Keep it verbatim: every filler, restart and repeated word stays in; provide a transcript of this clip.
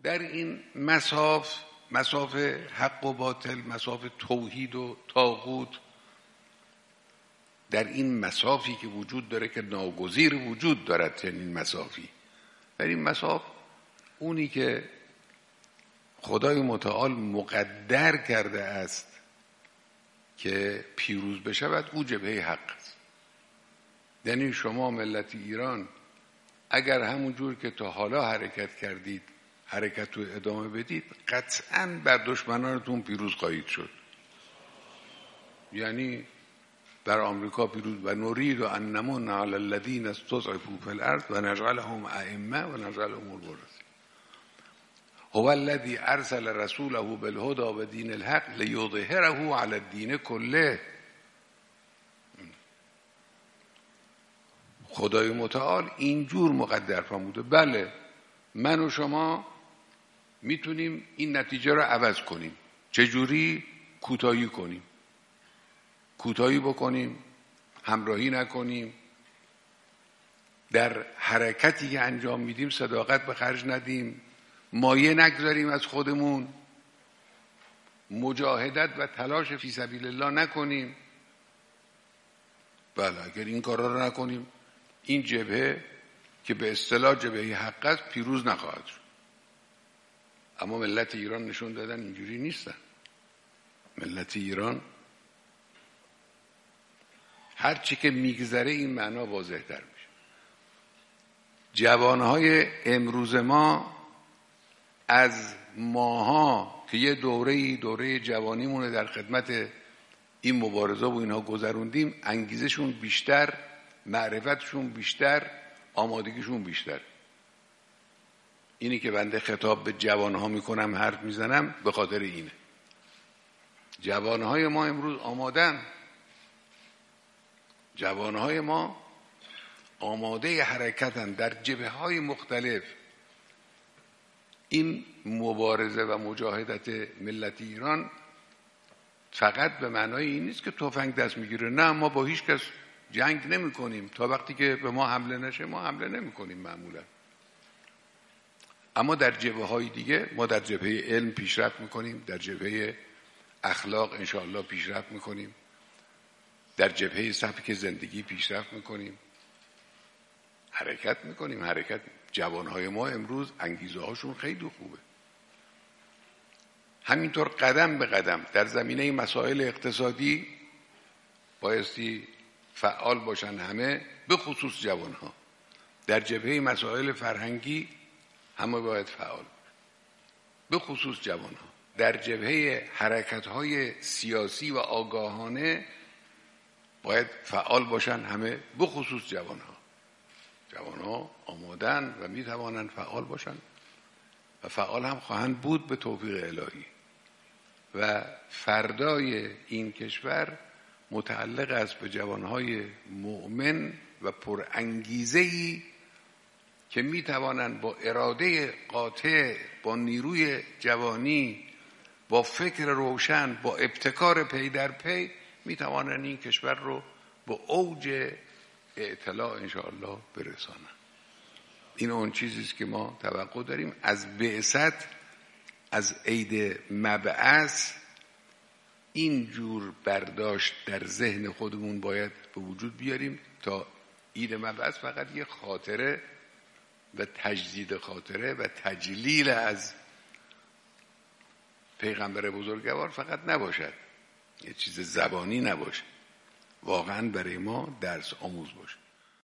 در این مساف، مساف حق و باطل، مساف توحید و طاغوت، در این مسافی که وجود داره که ناگزیر وجود دارد چنین مسافی، در این مساف اونی که خدای متعال مقدر کرده است که پیروز بشود او جبهه حق است. یعنی شما ملت ایران اگر همون جور که تا حالا حرکت کردید حرکت رو ادامه بدید، قطعاً بر دشمنانتون پیروز خواهید شد. یعنی بر آمریکا پیروز و نرید و ان نمن علی الذین استضعفوا فی الارض و نجعلهم ائمه و نجعلهم الوارثین. هو الذی ارسل رسوله بالهدى و دین الحق لیظهره علی الدین کله. خدای متعال اینجور مقدر فرموده. بله من و شما میتونیم این نتیجه رو عوض کنیم. چجوری؟ کوتاهی کنیم، کوتاهی بکنیم، همراهی نکنیم، در حرکتی که انجام میدیم صداقت به خرج ندیم، مایه نگذاریم از خودمون، مجاهدت و تلاش فی سبیل الله نکنیم. بله اگر این کارا رو نکنیم این جبهه که به اصطلاح جبهه حق است پیروز نخواهد شد. اما ملت ایران نشون دادن اینجوری نیستن. ملت ایران هر چی که میگذره این معنا واضح تر میشه. جوانهای امروز ما از ماها که یه دوره دوره جوانیمونه در خدمت این مبارزه و اینها گذروندیم، انگیزشون بیشتر، معرفتشون بیشتر، آمادگیشون بیشتر. اینی که بنده خطاب به جوانها میکنم، حرف میزنم، به خاطر اینه. جوانهای ما امروز آمادن، جوانهای ما آماده حرکتن در جبهه‌های مختلف. این مبارزه و مجاهدت ملت ایران فقط به معنای این نیست که تفنگ دست میگیره. نه، ما با هیچ کس جنگ نمی کنیم. تا وقتی که به ما حمله نشه ما حمله نمی کنیم معمولا. اما در جبهه های دیگه ما در جبهه علم پیشرفت میکنیم، در جبهه اخلاق انشاءالله پیشرفت میکنیم، در جبهه سبک زندگی پیشرفت میکنیم، حرکت میکنیم. حرکت جوانهای ما امروز انگیزه هاشون خیلی خوبه. همینطور قدم به قدم در زمینه مسائل اقتصادی بایستی فعال باشن همه، به خصوص جوانها. در جبهه مسائل فرهنگی همه باید فعال، به خصوص جوانها. در جبهه حرکت‌های سیاسی و آگاهانه باید فعال باشن همه، به خصوص جوانها. جوانها آمادن و میتوانند فعال باشن و فعال هم خواهند بود به توفیق الهی. و فردای این کشور متعلق است به جوانهای مؤمن و پرانگیزه‌ای که میتوانند با اراده قاطع، با نیروی جوانی، با فکر روشن، با ابتکار پی در پی میتوانند این کشور رو به اوج اطلاع انشاءالله برسانند. این اون چیزی است که ما توقع داریم از بعثت، از عید مبعث. این جور برداشت در ذهن خودمون باید به وجود بیاریم تا عید مبعث فقط یه خاطره و تجدید خاطره و تجلیل از پیغمبر بزرگوار فقط نباشد، یه چیز زبانی نباشه، واقعا برای ما درس آموز باشه.